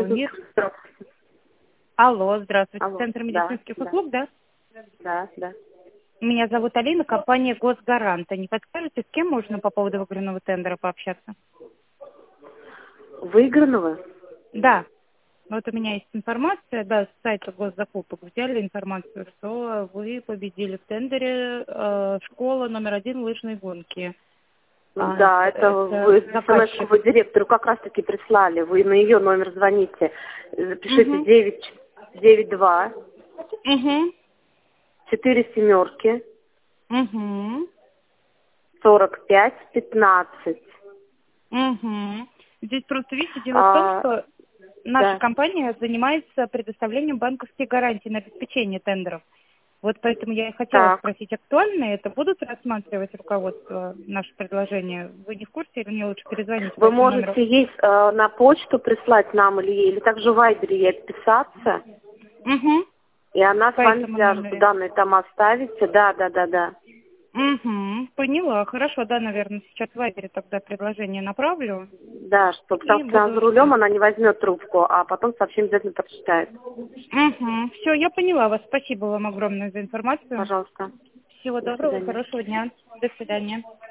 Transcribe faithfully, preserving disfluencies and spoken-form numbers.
звонит. Здравствуйте. Алло, здравствуйте. Алло. Центр Да, медицинских да. услуг, да? Да, да. Меня зовут Алина, компания Госгаранта. Не подскажете, с кем можно по поводу выигранного тендера пообщаться? Выигранного? Да. Вот у меня есть информация, да, с сайта госзакупок взяли информацию, что вы победили в тендере э, школа номер один лыжной гонки. Ну, А, да, это, это вы это смс-ку заказчик. вы директору как раз-таки прислали. Вы на ее номер звоните. Запишите Угу. девять девять два Угу. четыре семерки Угу. сорок пять пятнадцать. Угу. Здесь просто, видите, дело в том, А, что наша да. компания занимается предоставлением банковских гарантий на обеспечение тендеров. Вот поэтому я и хотела Так. спросить, актуально это? Будут рассматривать руководство наше предложение? Вы не в курсе или мне лучше перезвонить по Вы этому номеру? можете ей э, на почту прислать нам или ей, или также в Вайбере ей отписаться, Угу. и она с По вами этому свяжется. номеру. Данные там оставите. Да, да, да, да. Угу. Поняла. Хорошо, да, наверное, сейчас в Вайбере тогда предложение направлю Да, что, потому и что она буду за рулем, ждать. она не возьмет трубку, а потом сообщение обязательно прочитает. Угу. Все, я поняла вас. Спасибо вам огромное за информацию. Пожалуйста. Всего До доброго, свидания. хорошего дня. До свидания.